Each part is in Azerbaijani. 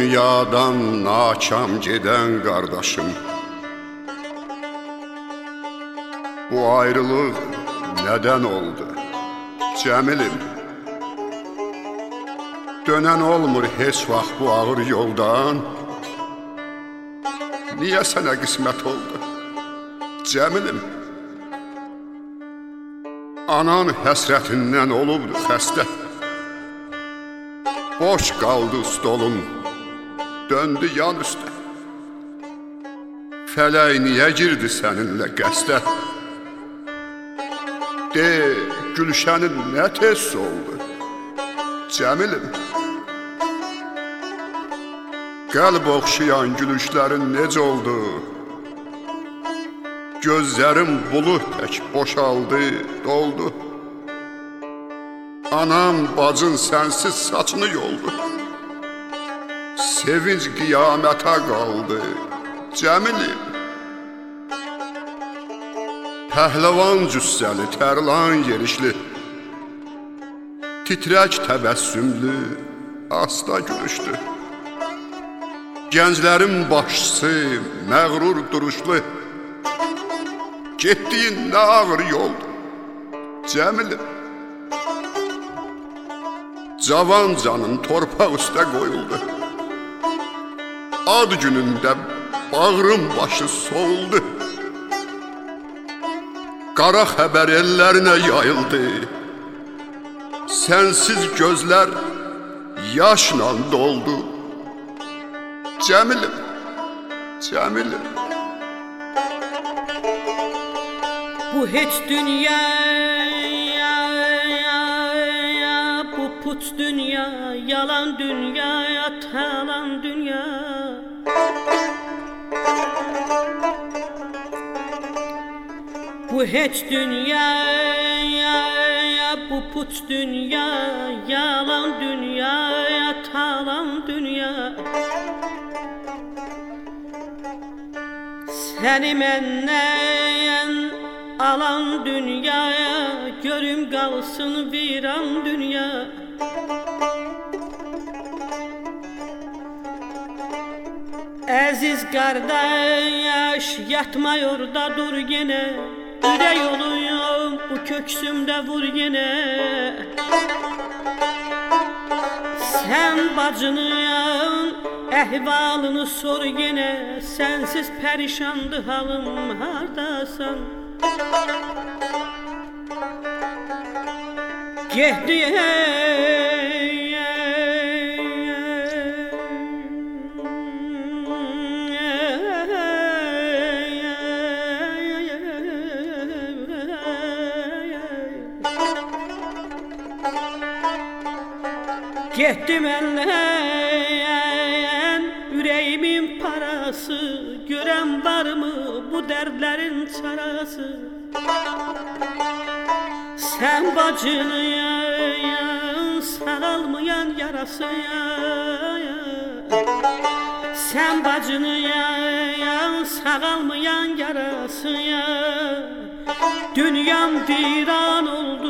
dünyadan nakam giden kardeşim. Bu ayrılık neden oldu? Cemilim, dönen olmur heç vaxt bu ağır yoldan. Niye sana kısmet oldu? Cemilim, anan həsrətindən olubdu xəstə. Boş qaldı stolun, döndü yan üstə. Fələk niyə girdi səninlə qəstə? De, gülşənin nə tez oldu? Cemilim, qəlb oxşayan gülüşlərin necə oldu? Gözlərim bulut tək boşaldı, doldu. Anam, bacın sənsiz saçını yoldu. Sevinç qiyamətə qaldı. Cemilim, pəhləvan cüssəli, tərlan yerişli, titrək təbəssümlü, asta gülüşlü. Gənclərin başçısı, məğrur duruşlu, getdiyin nə ağır yoldu? Cemilim, cavan canın torpaq üstə qoyuldu. Ad günündə bağrım başı soğuldu. Qara xəbər ellərinə yayıldı. Sənsiz gözlər yaşla doldu. Cemilim, Cemilim, bu heç dünya, bu put dünya, yalan dünya, talan dünya. Bu heç dünya, bu put dünya, yalan dünya, talan dünya. Səni məndən alan dünyaya, görüm qalsın viran dünya. Əziz qardaş, yatma orada dur yenə, ürək oluyum bu köksümdə vur yenə. Sən bacının əhvalını sor yenə, sənsiz pərişandı halım, hardasan? Getdi Getdim ələn, ürəyimin parası, görən varmı bu dərdlərin çarası? Sən bacını yayan, sağalmayan yarası Sən bacını yayan, sağalmayan yarası Dünyam viran oldu,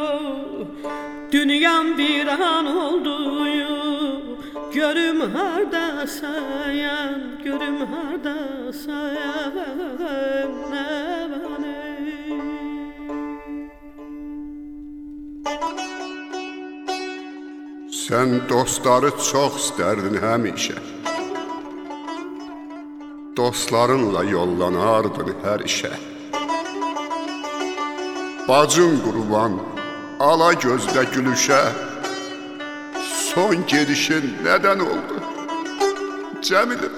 dünyam viran oldu. Görüm hardasan, görüm hardasan. sən dostları çox istərdin həmişə. Dostlarınla yollanardın hər işə. Bacın qurban, ala gözlə gülüşə. Son gedişin nədən oldu? Cemilim,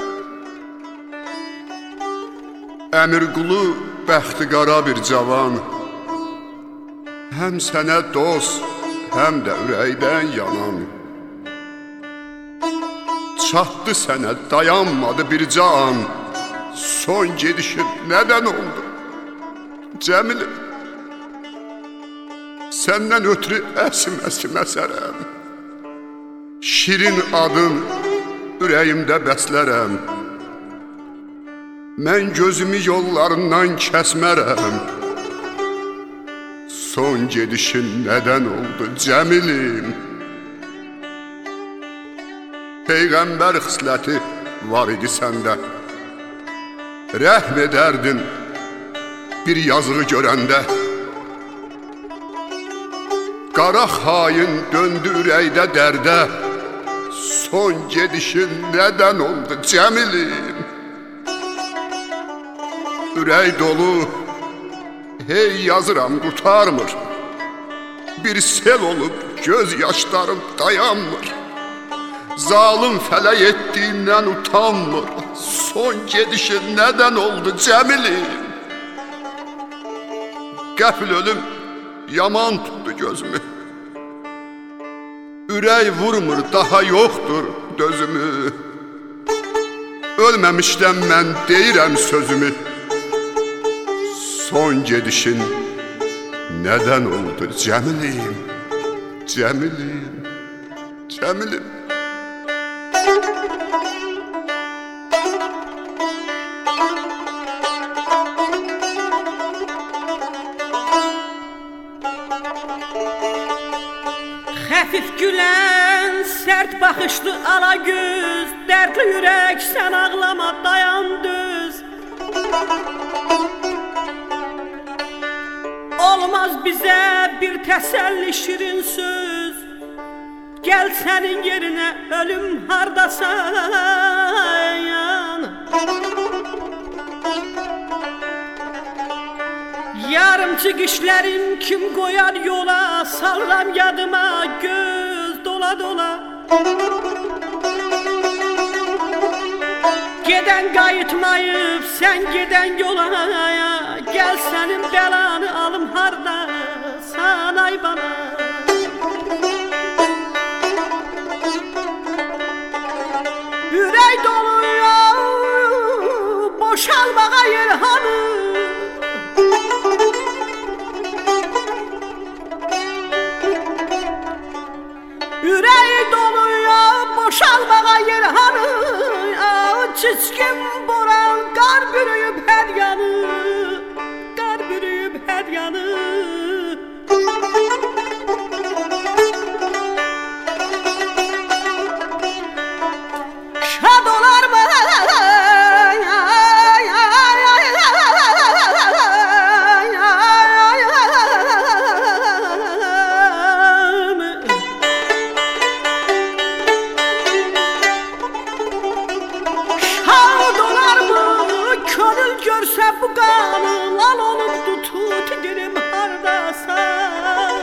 Əmirqulu bəxti qara bir cavan, həm sənə dost, həm də ürəkdən yanan. Çatdı sənə, dayanmadı bir can, son gedişin nədən oldu? Cemilim, səndən ötürü əsim-əsim əsərəm. Şirin adın ürəyimdə bəslərəm. Mən gözümü yollarından kəsmərəm. Son gedişin nədən oldu Cemilim? peyğəmbər xisləti var idi səndə. Rəhm edərdin bir yazığı görəndə. Qara xain döndü ürəkdə dərdə. Son gedişin nədən oldu Cəmilim? Ürək dolu, hey yazıram qurtarmır. Bir sel olub göz yaşlarım dayanmır. Zalim fələk etdiyindən utanmır. Son gedişin nədən oldu Cəmilim? Qəfil ölüm yaman tutdu gözümü. Ürək vurmur, daha yoxdur dözümü. Ölməmişdən mən deyirəm sözümü. Son gedişin nədən oldu Cəmilim? Cəmilim, Cəmilim. Xəfif gülən, sərt baxışlı alagöz, dərdli ürək, sən ağlama, dayan düz. Olmaz bizə bir təsəlli şirin söz. Gəl sənin yerinə ölüm hardasan. Yarımçıq işlərim kim qoyar yola, salıram yadıma göz dola dola. Gedən qayıtmayıb sən gedən yola, gəl sənin bəlanı alım hardasan ay bana. Ürək doluyor boşalmağa yelhanı. Ürək doluyor boşalmağa yelhanı. Çiskin boran qar bürüyüb hər yanı. Qar bürüyüb hər yanı. Şad olar mı? Görsə bu qanı lal olubdu tut dilim hardasan.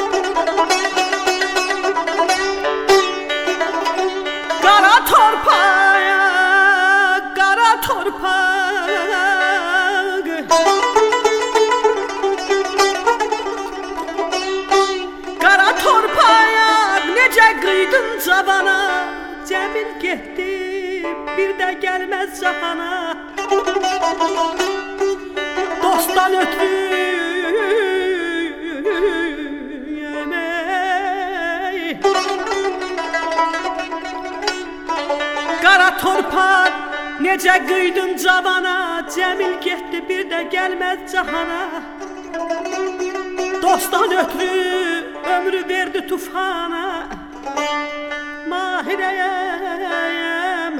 Qara torpaq, qara torpaq. Qara torpaq necə qıydın cabana. Cəmil getdi bir də gəlməz cahana. Dostdan ötürü yemək. Qara torpaq necə qıydın cavana. Cəmil getdi bir də gəlməz cahana. Dostdan ötürü ömrü verdi tufana. Mahirəyəm,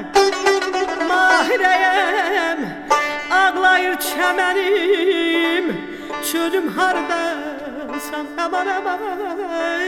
mahirəyəm, ağlayır çəmənim, çölüm hardasan, aman aman.